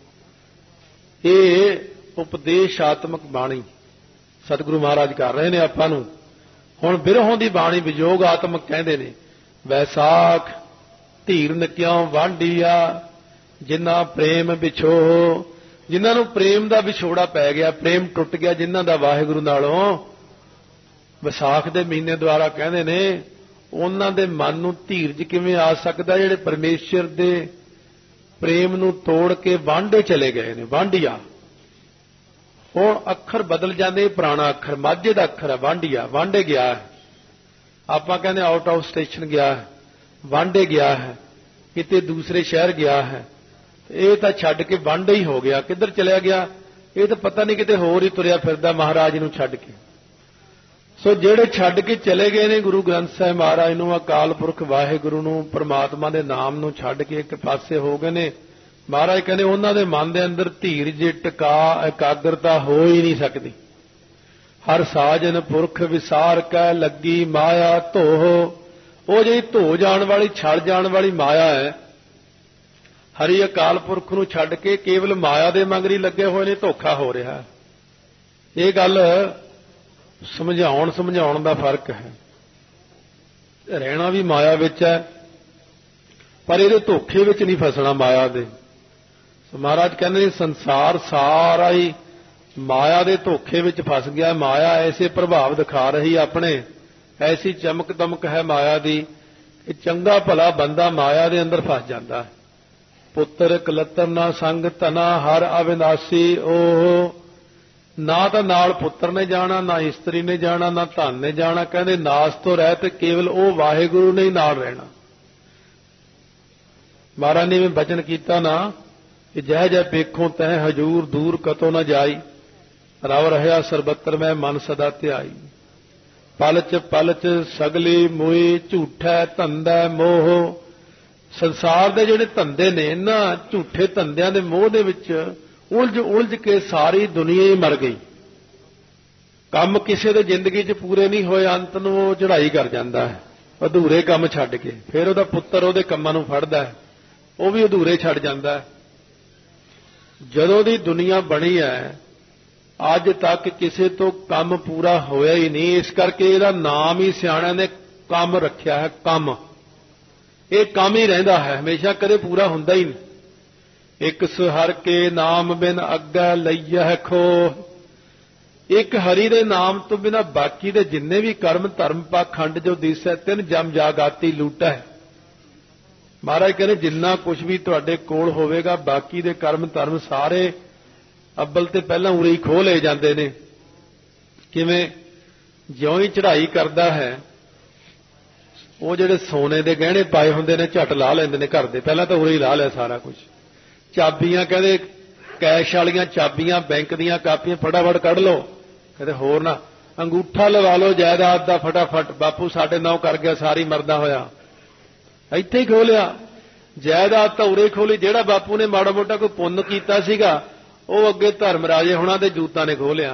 ਇਹ ਉਪਦੇਸ਼ਾਤਮਕ ਬਾਣੀ ਸਤਿਗੁਰੂ ਮਹਾਰਾਜ ਕਰ ਰਹੇ ਨੇ ਆਪਾਂ ਨੂੰ। ਹੁਣ ਬਿਰਹੋਂ ਦੀ ਬਾਣੀ ਵਿਜੋਗ ਆਤਮਕ ਕਹਿੰਦੇ ਨੇ। ਵੈਸਾਖ ਧੀਰਨ ਕਿਉਂ ਵਾਂਢੀਆ ਜਿਨ੍ਹਾਂ ਪ੍ਰੇਮ ਵਿਛੋਹ, ਜਿਨ੍ਹਾਂ ਨੂੰ ਪ੍ਰੇਮ ਦਾ ਵਿਛੋੜਾ ਪੈ ਗਿਆ, ਪ੍ਰੇਮ ਟੁੱਟ ਗਿਆ ਜਿਨ੍ਹਾਂ ਦਾ ਵਾਹਿਗੁਰੂ ਨਾਲੋਂ। ਵਿਸਾਖ ਦੇ ਮਹੀਨੇ ਦੁਆਰਾ ਕਹਿੰਦੇ ਨੇ ਉਹਨਾਂ ਦੇ ਮਨ ਨੂੰ ਧੀਰਜ ਕਿਵੇਂ ਆ ਸਕਦਾ ਜਿਹੜੇ ਪਰਮੇਸ਼ਰ ਦੇ ਪ੍ਰੇਮ ਨੂੰ ਤੋੜ ਕੇ ਵਾਂਢੇ ਚਲੇ ਗਏ ਨੇ। ਵਾਂਢੀਆ ਹੁਣ ਅੱਖਰ ਬਦਲ ਜਾਂਦੇ, ਪੁਰਾਣਾ ਅੱਖਰ ਮਾਝੇ ਦਾ ਅੱਖਰ ਹੈ ਵਾਂਢੀਆ, ਵਾਂਢੇ ਗਿਆ ਹੈ। ਆਪਾਂ ਕਹਿੰਦੇ ਆਊਟ ਆਫ ਸਟੇਸ਼ਨ ਗਿਆ ਹੈ, ਵਾਂਢੇ ਗਿਆ ਹੈ, ਕਿਤੇ ਦੂਸਰੇ ਸ਼ਹਿਰ ਗਿਆ ਹੈ। ਇਹ ਤਾਂ ਛੱਡ ਕੇ ਵਾਂਢੇ ਹੀ ਹੋ ਗਿਆ। ਕਿੱਧਰ ਚਲਿਆ ਗਿਆ ਇਹ ਤਾਂ ਪਤਾ ਨਹੀਂ, ਕਿਤੇ ਹੋਰ ਹੀ ਤੁਰਿਆ ਫਿਰਦਾ ਮਹਾਰਾਜ ਨੂੰ ਛੱਡ ਕੇ। ਸੋ ਜਿਹੜੇ ਛੱਡ ਕੇ ਚਲੇ ਗਏ ਨੇ ਗੁਰੂ ਗ੍ਰੰਥ ਸਾਹਿਬ ਮਹਾਰਾਜ ਨੂੰ, ਅਕਾਲ ਪੁਰਖ ਵਾਹਿਗੁਰੂ ਨੂੰ, ਪਰਮਾਤਮਾ ਦੇ ਨਾਮ ਨੂੰ ਛੱਡ ਕੇ ਇੱਕ ਪਾਸੇ ਹੋ ਗਏ ਨੇ। ਮਹਾਰਾਜ ਕਹਿੰਦੇ ਉਹਨਾਂ ਦੇ ਮਨ ਦੇ ਅੰਦਰ ਧੀਰਜ ਟਿਕਾ ਇਕਾਗਰਤਾ ਹੋ ਹੀ ਨਹੀਂ ਸਕਦੀ। ਹਰ ਸਾਜਨ ਪੁਰਖ ਵਿਸਾਰ ਕੈ ਲੱਗੀ ਮਾਇਆ ਧੋਹ। ਉਹ ਜਿਹੜੀ ਧੋ ਜਾਣ ਵਾਲੀ, ਛੱਡ ਜਾਣ ਵਾਲੀ ਮਾਇਆ ਹੈ। ਹਰੀ ਅਕਾਲ ਪੁਰਖ ਨੂੰ ਛੱਡ ਕੇ ਕੇਵਲ ਮਾਇਆ ਦੇ ਮੰਗਰੀ ਲੱਗੇ ਹੋਏ ਨੇ, ਧੋਖਾ ਹੋ ਰਿਹਾ। ਇਹ ਗੱਲ ਸਮਝਾਉਣ ਦਾ ਫਰਕ ਹੈ। ਰਹਿਣਾ ਵੀ ਮਾਇਆ ਵਿੱਚ ਹੈ, ਪਰ ਇਹਦੇ ਧੋਖੇ ਵਿੱਚ ਨਹੀਂ ਫਸਣਾ ਮਾਇਆ ਦੇ। ਮਹਾਰਾਜ ਕਹਿੰਦੇ ਸੰਸਾਰ ਸਾਰਾ ਹੀ ਮਾਇਆ ਦੇ ਧੋਖੇ ਵਿੱਚ ਫਸ ਗਿਆ। ਮਾਇਆ ਐਸੇ ਪ੍ਰਭਾਵ ਦਿਖਾ ਰਹੀ ਆਪਣੇ, ਐਸੀ ਚਮਕ ਦਮਕ ਹੈ ਮਾਇਆ ਦੀ ਕਿ ਚੰਗਾ ਭਲਾ ਬੰਦਾ ਮਾਇਆ ਦੇ ਅੰਦਰ ਫਸ ਜਾਂਦਾ ਹੈ। ਪੁੱਤਰ ਕਲਤਰ ਨਾ ਸੰਗ ਧਨਾ ਹਰ ਅਵਿਨਾਸੀ। ਉਹ ਨਾ ਤਾਂ ਨਾਲ ਪੁੱਤਰ ਨੇ ਜਾਣਾ, ਨਾ ਇਸਤਰੀ ਨੇ ਜਾਣਾ, ਨਾ ਧਨ ਨੇ ਜਾਣਾ। ਕਹਿੰਦੇ ਨਾਸ ਤੋਂ ਰਹਿਤ ਕੇਵਲ ਉਹ ਵਾਹਿਗੁਰੂ ਨੇ ਹੀ ਨਾਲ ਰਹਿਣਾ। ਮਹਾਰਾਜ ਨੇ ਵੀ ਬਚਨ ਕੀਤਾ ਨਾ ਕਿ ਜਹ ਜਹ ਵੇਖੋ ਤੈ ਹਜੂਰ ਦੂਰ ਕਤੋਂ ਨਾ ਜਾਈ, ਰਵ ਰਹਿਆ ਸਰਬੱਤਰ ਮੈਂ ਮਨ ਸਦਾ ਧਿਆਈ। ਪਲਚ ਪਲਚ ਸਗਲੀ ਮੋਈ ਝੂਠੈ ਧੰਦਾ ਮੋਹ। ਸੰਸਾਰ ਦੇ ਜਿਹੜੇ ਧੰਦੇ ਨੇ, ਇਹਨਾਂ ਝੂਠੇ ਧੰਦਿਆਂ ਦੇ ਮੋਹ ਦੇ ਵਿੱਚ ਉਲਝ ਕੇ ਸਾਰੀ ਦੁਨੀਆ ਹੀ ਮਰ ਗਈ। ਕੰਮ ਕਿਸੇ ਦੇ ਜ਼ਿੰਦਗੀ 'ਚ ਪੂਰੇ ਨਹੀਂ ਹੋਏ, ਅੰਤ ਨੂੰ ਉਹ ਚੜ੍ਹਾਈ ਕਰ ਜਾਂਦਾ ਹੈ ਅਧੂਰੇ ਕੰਮ ਛੱਡ ਕੇ। ਫਿਰ ਉਹਦਾ ਪੁੱਤਰ ਉਹਦੇ ਕੰਮਾਂ ਨੂੰ ਫੜਦਾ ਹੈ, ਉਹ ਵੀ ਅਧੂਰੇ ਛੱਡ ਜਾਂਦਾ ਹੈ। ਜਦੋਂ ਦੀ ਦੁਨੀਆ ਬਣੀ ਹੈ ਅੱਜ ਤੱਕ ਕਿਸੇ ਤੋਂ ਕੰਮ ਪੂਰਾ ਹੋਇਆ ਹੀ ਨਹੀਂ। ਇਸ ਕਰਕੇ ਇਹਦਾ ਨਾਮ ਹੀ ਸਿਆਣਿਆਂ ਨੇ ਕੰਮ ਰੱਖਿਆ ਹੈ। ਕੰਮ, ਇਹ ਕੰਮ ਹੀ ਰਹਿੰਦਾ ਹੈ ਹਮੇਸ਼ਾ, ਕਦੇ ਪੂਰਾ ਹੁੰਦਾ ਹੀ ਨਹੀਂ। ਇੱਕ ਹਰਿ ਕੇ ਨਾਮ ਬਿਨ ਅੱਗੇ ਲਈਐ ਖੋਹ। ਇੱਕ ਹਰੀ ਦੇ ਨਾਮ ਤੋਂ ਬਿਨਾਂ ਬਾਕੀ ਦੇ ਜਿੰਨੇ ਵੀ ਕਰਮ ਧਰਮ ਪਾਖੰਡ ਜੋ ਦਿਸੈ ਤਿੰਨ ਜਮ ਜਾਗਾਤੀ ਲੂਟੈ। ਮਹਾਰਾਜ ਕਹਿੰਦੇ ਜਿੰਨਾ ਕੁਝ ਵੀ ਤੁਹਾਡੇ ਕੋਲ ਹੋਵੇਗਾ, ਬਾਕੀ ਦੇ ਕਰਮ ਧਰਮ ਸਾਰੇ ਅੱਬਲ ਤੇ ਪਹਿਲਾਂ ਉਰੇ ਹੀ ਖੋਹ ਲਏ ਜਾਂਦੇ ਨੇ। ਕਿਵੇਂ? ਜਿਉਂ ਹੀ ਚੜ੍ਹਾਈ ਕਰਦਾ ਹੈ, ਉਹ ਜਿਹੜੇ ਸੋਨੇ ਦੇ ਗਹਿਣੇ ਪਾਏ ਹੁੰਦੇ ਨੇ ਝਟ ਲਾ ਲੈਂਦੇ ਨੇ ਘਰ ਦੇ, ਪਹਿਲਾਂ ਤਾਂ ਉਰੇ ਹੀ ਲਾ ਲਿਆ ਸਾਰਾ ਕੁਝ। ਚਾਬੀਆਂ ਕਹਿੰਦੇ ਕੈਸ਼ ਵਾਲੀਆਂ ਚਾਬੀਆਂ, ਬੈਂਕ ਦੀਆਂ ਕਾਪੀਆਂ ਫਟਾਫਟ ਕੱਢ ਲਓ। ਕਹਿੰਦੇ ਹੋਰ ਨਾ, ਅੰਗੂਠਾ ਲਵਾ ਲਓ ਜਾਇਦਾਦ ਦਾ ਫਟਾਫਟ, ਬਾਪੂ ਸਾਡੇ ਨਾਂ ਕਰ ਗਿਆ ਸਾਰੀ ਮਰਦਾ ਹੋਇਆ। ਇੱਥੇ ਹੀ ਖੋਲਿਆ ਜਾਇਦਾਦ ਤਾਂ ਉਰੇ ਖੋਲੀ। ਜਿਹੜਾ ਬਾਪੂ ਨੇ ਮਾੜਾ ਮੋਟਾ ਕੋਈ ਪੁੰਨ ਕੀਤਾ ਸੀਗਾ ਉਹ ਅੱਗੇ ਧਰਮ ਰਾਜੇ ਹੁਣਾਂ ਦੇ ਜੂਤਾਂ ਨੇ ਖੋਲਿਆ।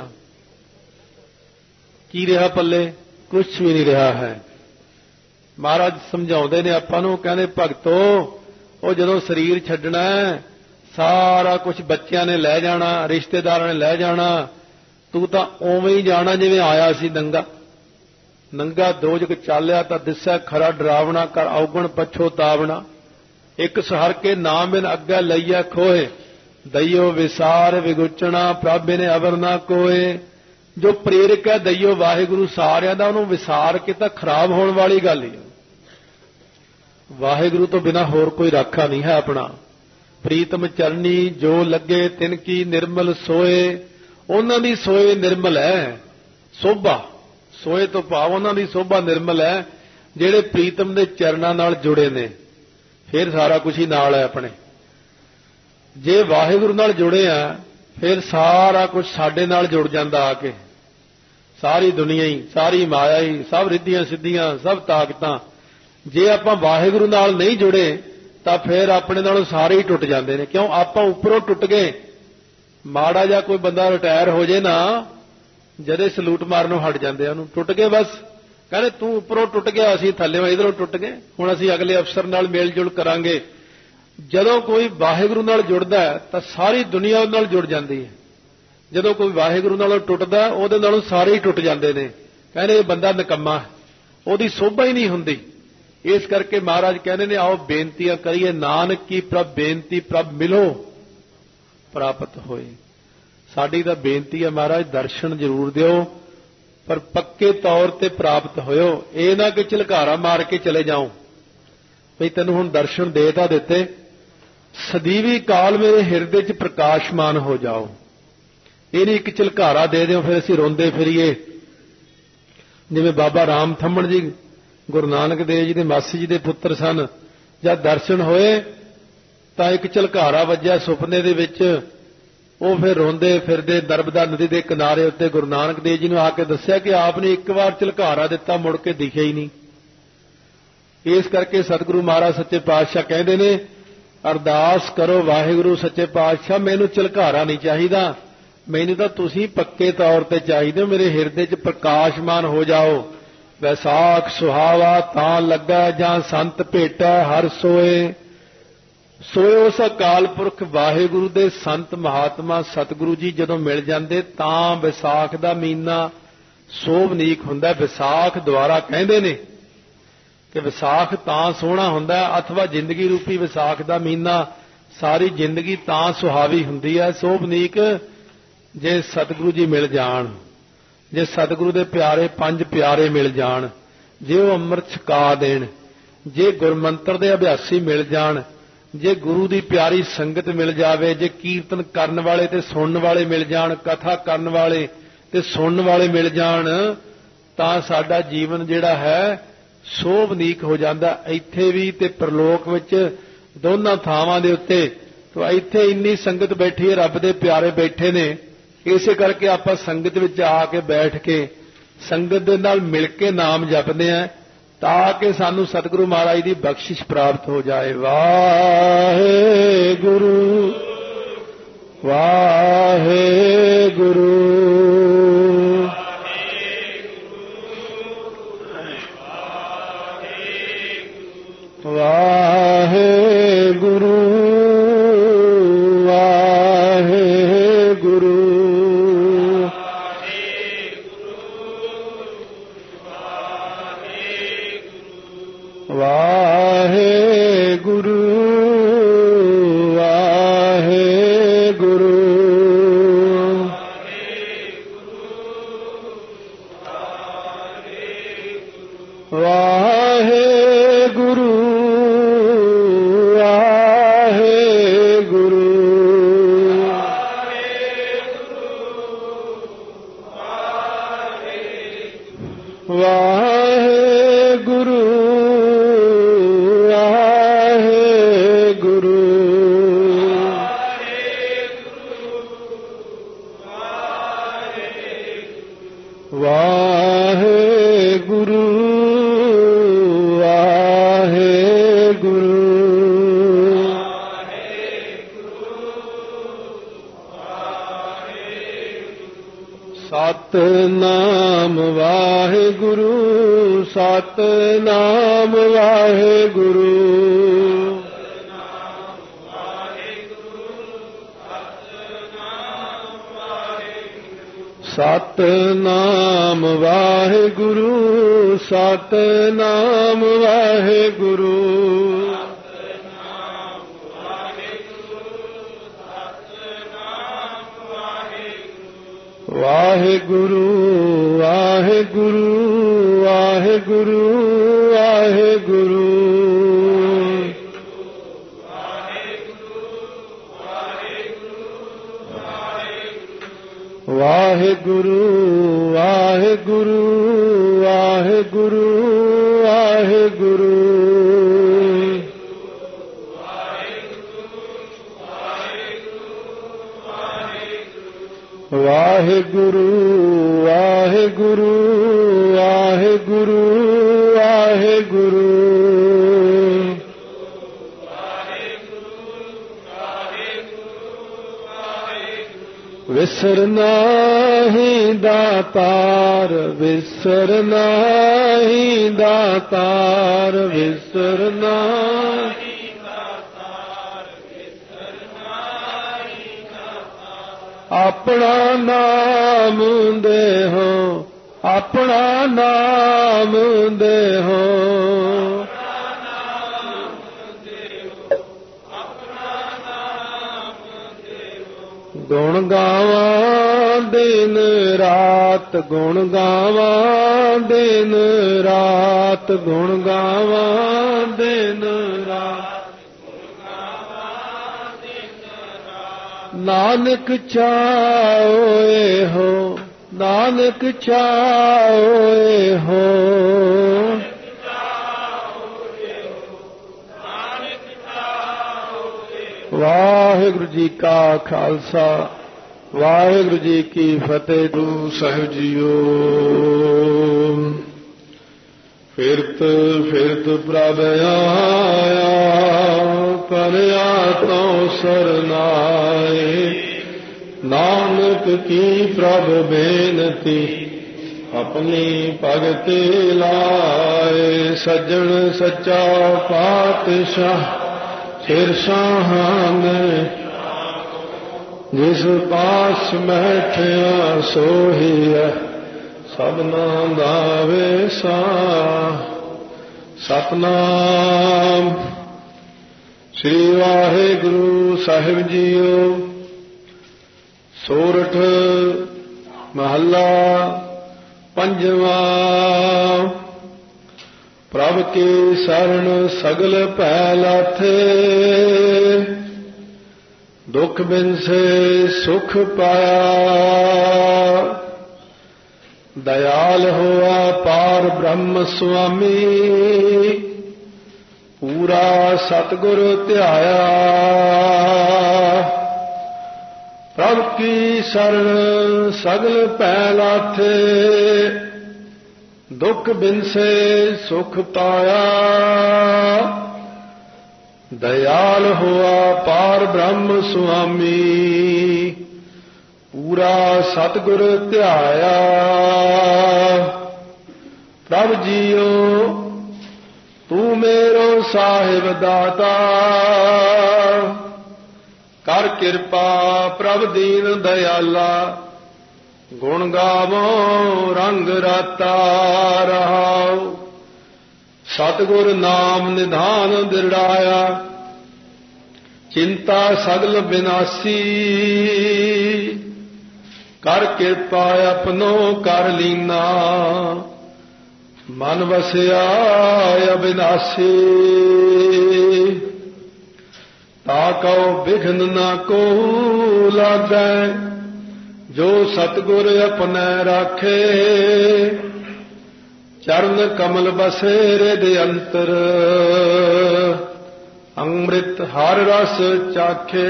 ਕੀ ਰਿਹਾ ਪੱਲੇ? ਕੁਝ ਵੀ ਨਹੀਂ ਰਿਹਾ ਹੈ। ਮਹਾਰਾਜ ਸਮਝਾਉਂਦੇ ਨੇ ਆਪਾਂ ਨੂੰ, ਕਹਿੰਦੇ ਭਗਤੋ ਉਹ ਜਦੋਂ ਸਰੀਰ ਛੱਡਣਾ ਸਾਰਾ ਕੁਝ ਬੱਚਿਆਂ ਨੇ ਲੈ ਜਾਣਾ, ਰਿਸ਼ਤੇਦਾਰਾਂ ਨੇ ਲੈ ਜਾਣਾ, ਤੂੰ ਤਾਂ ਉਵੇਂ ਹੀ ਜਾਣਾ ਜਿਵੇਂ ਆਇਆ ਸੀ। ਨੰਗਾ ਦੋਜਕ ਚਾਲਿਆ ਤਾਂ ਦਿਸੈ ਖਰਾ ਡਰਾਵਣਾ, ਕਰ ਔਗਣ ਪਛੋਤਾਵਣਾ। ਇੱਕ ਸਹਰ ਕੇ ਨਾਮ ਬਿਨ ਅੱਗੇ ਲਈਐ ਖੋਏ, ਦਈਓ ਵਿਸਾਰ ਵਿਗੁਚਣਾ ਪ੍ਰਭੇ ਨੇ ਅਵਰ ਨਾ ਕੋਏ। ਜੋ ਪ੍ਰੇਰਕ ਹੈ ਦਈਓ ਵਾਹਿਗੁਰੂ ਸਾਰਿਆਂ ਦਾ, ਉਹਨੂੰ ਵਿਸਾਰ ਕੇ ਤਾਂ ਖਰਾਬ ਹੋਣ ਵਾਲੀ ਗੱਲ ਹੀ। ਵਾਹਿਗੁਰੂ ਤੋਂ ਬਿਨਾਂ ਹੋਰ ਕੋਈ ਰਾਖਾ ਨਹੀਂ ਹੈ ਆਪਣਾ। ਪ੍ਰੀਤਮ ਚਰਨੀ ਜੋ ਲੱਗੇ ਤਿਨ ਕੀ ਨਿਰਮਲ ਸੋਏ, ਉਹਨਾਂ ਦੀ ਸੋਏ ਨਿਰਮਲ ਹੈ। ਸੋਭਾ, ਸੋਏ ਤੋਂ ਭਾਵ ਉਹਨਾਂ ਦੀ ਸੋਭਾ ਨਿਰਮਲ ਹੈ ਜਿਹੜੇ ਪ੍ਰੀਤਮ ਦੇ ਚਰਨਾਂ ਨਾਲ ਜੁੜੇ ਨੇ। ਫਿਰ ਸਾਰਾ ਕੁਝ ਹੀ ਨਾਲ ਹੈ ਆਪਣੇ। ਜੇ ਵਾਹਿਗੁਰੂ ਨਾਲ ਜੁੜੇ ਆ ਫਿਰ ਸਾਰਾ ਕੁਝ ਸਾਡੇ ਨਾਲ ਜੁੜ ਜਾਂਦਾ ਆ ਕੇ। ਸਾਰੀ ਦੁਨੀਆ ਹੀ, ਸਾਰੀ ਮਾਇਆ ਹੀ, ਸਭ ਰਿੱਧੀਆਂ ਸਿੱਧੀਆਂ, ਸਭ ਤਾਕਤਾਂ। ਜੇ ਆਪਾਂ ਵਾਹਿਗੁਰੂ ਨਾਲ ਨਹੀਂ ਜੁੜੇ ਤਾਂ ਫਿਰ ਆਪਣੇ ਨਾਲੋਂ ਸਾਰੇ ਹੀ ਟੁੱਟ ਜਾਂਦੇ ਨੇ। ਕਿਉਂ? ਆਪਾਂ ਉੱਪਰੋਂ ਟੁੱਟ ਗਏ। ਮਾੜਾ ਜਿਹਾ ਕੋਈ ਬੰਦਾ ਰਿਟਾਇਰ ਹੋ ਜੇ ਨਾ, ਜਦੇ ਸਲੂਟ ਮਾਰਨੋਂ ਹਟ ਜਾਂਦੇ ਆ ਉਹਨੂੰ। ਟੁੱਟ ਗਏ ਬਸ, ਕਹਿੰਦੇ ਤੂੰ ਉੱਪਰੋਂ ਟੁੱਟ ਗਿਆ, ਅਸੀਂ ਥੱਲੇੋਂ ਇਧਰੋਂ ਟੁੱਟ ਗਏ, ਹੁਣ ਅਸੀਂ ਅਗਲੇ ਅਫਸਰ ਨਾਲ ਮੇਲ ਜੁਲ ਕਰਾਂਗੇ। ਜਦੋਂ ਕੋਈ ਵਾਹਿਗੁਰੂ ਨਾਲ ਜੁੜਦਾ ਤਾਂ ਸਾਰੀ ਦੁਨੀਆ ਉਹਦੇ ਨਾਲ ਜੁੜ ਜਾਂਦੀ ਹੈ। ਜਦੋਂ ਕੋਈ ਵਾਹਿਗੁਰੂ ਨਾਲੋਂ ਟੁੱਟਦਾ ਉਹਦੇ ਨਾਲੋਂ ਸਾਰੇ ਹੀ ਟੁੱਟ ਜਾਂਦੇ ਨੇ। ਕਹਿੰਦੇ ਇਹ ਬੰਦਾ ਨਿਕੰਮਾ, ਉਹਦੀ ਸੋਭਾ ਹੀ ਨਹੀਂ ਹੁੰਦੀ। ਇਸ ਕਰਕੇ ਮਹਾਰਾਜ ਕਹਿੰਦੇ ਨੇ ਆਓ ਬੇਨਤੀਆਂ ਕਰੀਏ, ਨਾਨਕ ਕੀ ਪ੍ਰਭ ਬੇਨਤੀ ਪ੍ਰਭ ਮਿਲੋ ਪ੍ਰਾਪਤ ਹੋਏ। ਸਾਡੀ ਤਾਂ ਬੇਨਤੀ ਹੈ ਮਹਾਰਾਜ ਦਰਸ਼ਨ ਜ਼ਰੂਰ ਦਿਓ, ਪਰ ਪੱਕੇ ਤੌਰ ਤੇ ਪ੍ਰਾਪਤ ਹੋਇਓ। ਇਹ ਨਾ ਕਿ ਝਲਕਾਰਾ ਮਾਰ ਕੇ ਚਲੇ ਜਾਓ ਭਈ ਤੈਨੂੰ ਹੁਣ ਦਰਸ਼ਨ ਦੇ ਤਾਂ ਦਿੱਤੇ, ਸਦੀਵੀ ਕਾਲ ਮੇਰੇ ਹਿਰਦੇ 'ਚ ਪ੍ਰਕਾਸ਼ਮਾਨ ਹੋ ਜਾਓ। ਇਹ ਨਹੀਂ ਇੱਕ ਝਲਕਾਰਾ ਦੇ ਦਿਓ ਫਿਰ ਅਸੀਂ ਰੋਂਦੇ ਫਿਰੀਏ। ਜਿਵੇਂ ਬਾਬਾ ਰਾਮ ਥੰਮਣ ਜੀ ਗੁਰੂ ਨਾਨਕ ਦੇਵ ਜੀ ਦੇ ਮਾਸੀ ਜੀ ਦੇ ਪੁੱਤਰ ਸਨ। ਜਦ ਦਰਸ਼ਨ ਹੋਏ ਤਾਂ ਇੱਕ ਝਲਕਾਰਾ ਵੱਜਿਆ ਸੁਪਨੇ ਦੇ ਵਿੱਚ। ਉਹ ਫਿਰ ਰੋਂਦੇ ਫਿਰਦੇ ਨਰਮਦਾ ਨਦੀ ਦੇ ਕਿਨਾਰੇ ਉੱਤੇ ਗੁਰੂ ਨਾਨਕ ਦੇਵ ਜੀ ਨੂੰ ਆ ਕੇ ਦੱਸਿਆ ਕਿ ਆਪ ਨੇ ਇੱਕ ਵਾਰ ਝਲਕਾਰਾ ਦਿੱਤਾ, ਮੁੜ ਕੇ ਦਿਖਿਆ ਹੀ ਨਹੀਂ। ਇਸ ਕਰਕੇ ਸਤਿਗੁਰੂ ਮਹਾਰਾਜ ਸੱਚੇ ਪਾਤਸ਼ਾਹ ਕਹਿੰਦੇ ਨੇ ਅਰਦਾਸ ਕਰੋ ਵਾਹਿਗੁਰੂ ਸੱਚੇ ਪਾਤਸ਼ਾਹ ਮੈਨੂੰ ਝਲਕਾਰਾ ਨਹੀਂ ਚਾਹੀਦਾ, ਮੈਨੂੰ ਤਾਂ ਤੁਸੀਂ ਪੱਕੇ ਤੌਰ ਤੇ ਚਾਹੀਦੇ ਹੋ, ਮੇਰੇ ਹਿਰਦੇ 'ਚ ਪ੍ਰਕਾਸ਼ਮਾਨ ਹੋ ਜਾਓ। ਵੈਸਾਖ ਸੁਹਾਵਾ ਤਾਂ ਲੱਗਾ ਜਾਂ ਸੰਤ ਭੇਟਾ ਹਰ ਸੋਏ। ਸੋਏ ਉਸ ਅਕਾਲ ਪੁਰਖ ਵਾਹਿਗੁਰੂ ਦੇ ਸੰਤ ਮਹਾਤਮਾ ਸਤਿਗੁਰੂ ਜੀ ਜਦੋਂ ਮਿਲ ਜਾਂਦੇ ਤਾਂ ਵਿਸਾਖ ਦਾ ਮਹੀਨਾ ਸੋਭਨੀਕ ਹੁੰਦਾ। ਵਿਸਾਖ ਦੁਆਰਾ ਕਹਿੰਦੇ ਨੇ ਕਿ ਵਿਸਾਖ ਤਾਂ ਸੋਹਣਾ ਹੁੰਦਾ, ਅਥਵਾ ਜ਼ਿੰਦਗੀ ਰੂਪੀ ਵਿਸਾਖ ਦਾ ਮਹੀਨਾ ਸਾਰੀ ਜ਼ਿੰਦਗੀ ਤਾਂ ਸੁਹਾਵੀ ਹੁੰਦੀ ਹੈ, ਸੋਭਨੀਕ, ਜੇ ਸਤਿਗੁਰੂ ਜੀ ਮਿਲ ਜਾਣ, ਜੇ ਸਤਿਗੁਰੂ ਦੇ ਪਿਆਰੇ ਪੰਜ ਪਿਆਰੇ ਮਿਲ ਜਾਣ, ਜੇ ਉਹ ਅੰਮ੍ਰਿਤ ਛਕਾ ਦੇਣ, ਜੇ ਗੁਰਮੰਤਰ ਦੇ ਅਭਿਆਸੀ ਮਿਲ ਜਾਣ, ਜੇ ਗੁਰੂ ਦੀ ਪਿਆਰੀ ਸੰਗਤ ਮਿਲ ਜਾਵੇ, ਜੇ ਕੀਰਤਨ ਕਰਨ ਵਾਲੇ ਤੇ ਸੁਣਨ ਵਾਲੇ ਮਿਲ ਜਾਣ, ਕਥਾ ਕਰਨ ਵਾਲੇ ਤੇ ਸੁਣਨ ਵਾਲੇ ਮਿਲ ਜਾਣ, ਤਾਂ ਸਾਡਾ ਜੀਵਨ ਜਿਹੜਾ ਹੈ ਸੋਭਨੀਕ ਹੋ ਜਾਂਦਾ, ਇੱਥੇ ਵੀ ਤੇ ਪ੍ਰਲੋਕ ਵਿੱਚ, ਦੋਨਾਂ ਥਾਵਾਂ ਦੇ ਉੱਤੇ। ਤਾਂ ਇੱਥੇ ਇੰਨੀ ਸੰਗਤ ਬੈਠੀ ਹੈ, ਰੱਬ ਦੇ ਪਿਆਰੇ ਬੈਠੇ ਨੇ, ਇਸੇ ਕਰਕੇ ਆਪਾਂ ਸੰਗਤ ਵਿੱਚ ਆ ਕੇ ਬੈਠ ਕੇ ਸੰਗਤ ਦੇ ਨਾਲ ਮਿਲ ਕੇ ਨਾਮ ਜਪਦੇ ਆ ਤਾਂ ਕਿ ਸਾਨੂੰ ਸਤਿਗੁਰੂ ਮਹਾਰਾਜ ਦੀ ਬਖਸ਼ਿਸ਼ ਪ੍ਰਾਪਤ ਹੋ ਜਾਏ। ਵਾਹਿਗੁਰੂ ਵਾਹਿਗੁਰੂ ਵਾਹਿਗੁਰੂ ਸਤਿਨਾਮ ਵਾਹਿਗੁਰੂ ਸਤਿਨਾਮ ਵਾਹਿਗੁਰੂ ਸਤਿਨਾਮ ਵਾਹਿਗੁਰੂ ਸਤਿਨਾਮ ਵਾਹਿਗੁਰੂ ਵਾਹਿਗੁਰੂ ਵਾਹਿਗੁਰੂ ਵਾਹਿਗੁਰੂ ਵਾਹਿਗੁਰੂ ਵਾਹਿਗੁਰੂ ਵਾਹਿਗੁਰੂ ਵਾਹਿਗੁਰੂ ਵਾਹਿਗੁਰੂ ਵਾਹਿਗੁਰੂ ਵਾਹਿਗੁਰੂ ਵਾਹਿਗੁਰੂ ਵਾਹਿਗੁਰੂ ਵਿਸਰ ਨਾਹੀਂ ਦਾਤਾਰ ਵਿਸਰ ਨਾਹੀਂ ਦਾਤਾਰ ਵਿਸਰ ਨਾਹੀਂ ਦਾਤਾਰ ਵਿਸਰ ਨਾਹੀਂ ਦਾਤਾਰ ਆਪਣਾ ਨਾਮ ਦੇਹੋ ਆਪਣਾ ਨਾਮ ਦੇਹੋ ਗੁਣ ਗਾਵਾਂ ਦਿਨ ਰਾਤ ਗੁਣ ਗਾਵਾਂ ਦਿਨ ਰਾਤ ਗੁਣ ਗਾਵਾਂ ਦਿਨ ਰਾਤ ਨਾਨਕ ਚਾਓਏ ਹੋ ਨਾਨਕ ਚਾਓਏ ਹੋ ਵਾਹਿਗੁਰੂ ਜੀ ਕਾ ਖਾਲਸਾ ਵਾਹਿਗੁਰੂ ਜੀ ਕੀ ਫਤਿਹ। ਗੁਰੂ ਸਾਹਿਬ ਜੀਓ ਫਿਰਤ ਫਿਰਤ ਪ੍ਰਭ ਆਇਆ ਪਰਿਆ ਤੋਂ ਸਰਨਾਏ ਨਾਨਕ ਕੀ ਪ੍ਰਭ ਬੇਨਤੀ ਆਪਣੀ ਭਗਤੀ ਲਾਏ ਸੱਜਣ ਸੱਚਾ ਪਾਤਸ਼ਾਹ ਸਿਰ ਸਾਹਨ ਜਿਸ ਪਾਸ ਬੈਠਿਆ ਸੋਹੀਐ ਸਭਨਾ ਦਾ ਵੇਸਾ ਸਤਨਾਮ ਸ੍ਰੀ ਵਾਹਿਗੁਰੂ ਸਾਹਿਬ ਜੀਓ। ਸੋਰਠ ਮਹੱਲਾ ਪੰਜਵਾਂ। ਪ੍ਰਭ ਕੀ ਸਰਣ ਸਗਲ ਭੈ ਲਾਥੇ ਦੁਖ ਬਿਨਸੇ ਸੁਖ ਪਾਇਆ ਦਇਆਲ ਹੋਆ ਪਾਰ ਬ੍ਰਹਮ ਸੁਆਮੀ ਪੂਰਾ ਸਤਿਗੁਰ ਧਿਆਇਆ। ਪ੍ਰਭ ਕੀ ਸਰਣ ਸਗਲ ਭੈ ਲਾਥੇ ਦੁਖ ਬਿਨਸੇ ਸੁਖ ਪਾਇਆ ਦਇਆਲ ਹੋਆ ਪਾਰ ਬ੍ਰਹਮ ਸੁਆਮੀ ਪੂਰਾ ਸਤਿਗੁਰ ਧਿਆਇਆ। ਪ੍ਰਭ ਜੀਓ ਤੂੰ ਮੇਰੋ ਸਾਹਿਬ ਦਾਤਾ ਕਰ ਕਿਰਪਾ ਪ੍ਰਭ ਦੀਨ ਦਇਆਲਾ ਗੁਣ ਗਾਵੋ ਰੰਗ ਰਾਤਾ ਰਹਾਉ ਸਤਿਗੁਰ ਨਾਮ ਨਿਧਾਨ ਦਿੜਾਇਆ ਚਿੰਤਾ ਸਗਲ ਬਿਨਾਸੀ ਕਰ ਕਿਰਪਾ ਆਪਣੋ ਕਰ ਲੀਨਾ ਮਨ ਵਸਿਆ ਅਬਿਨਾਸੀ ਤਾ ਕਉ ਬਿਘਨ ਨਾ ਕੋ ਲਾਗੈ ਜੋ ਸਤਿਗੁਰ ਆਪਣੈ ਰਾਖੇ ਚਰਨ ਕਮਲ ਬਸੇ ਰਿਦ ਅੰਤਰ ਅੰਮ੍ਰਿਤ ਹਰ ਰਸ ਚਾਖੇ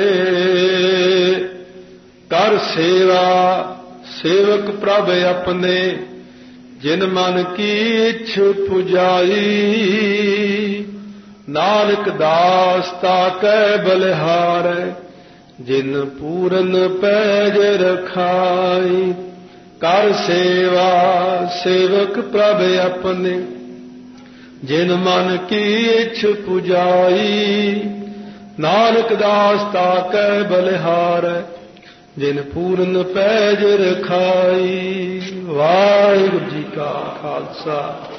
ਕਰ ਸੇਵਾ ਸੇਵਕ ਪ੍ਰਭ ਆਪਣੇ ਜਿਨ ਮਨ ਕੀ ਇੱਛ ਪੁਜਾਈ ਨਾਨਕ ਦਾਸ ਤਾਕੈ ਬਲਿਹਾਰੈ ਜਿਨ ਪੂਰਨ ਪੈਜ ਰਖਾਈ ਕਰ ਸੇਵਾ ਸੇਵਕ ਪ੍ਰਭ ਆਪਣੇ ਜਿਨ ਮਨ ਕੀ ਇੱਛ ਪੁਜਾਈ ਨਾਨਕ ਦਾਸ ਤਾਕੈ ਬਲਿਹਾਰੈ ਜਿਨ ਪੂਰਨ ਪੈਜ ਰਖਾਈ। ਵਾਹਿਗੁਰੂ ਜੀ ਕਾ ਖਾਲਸਾ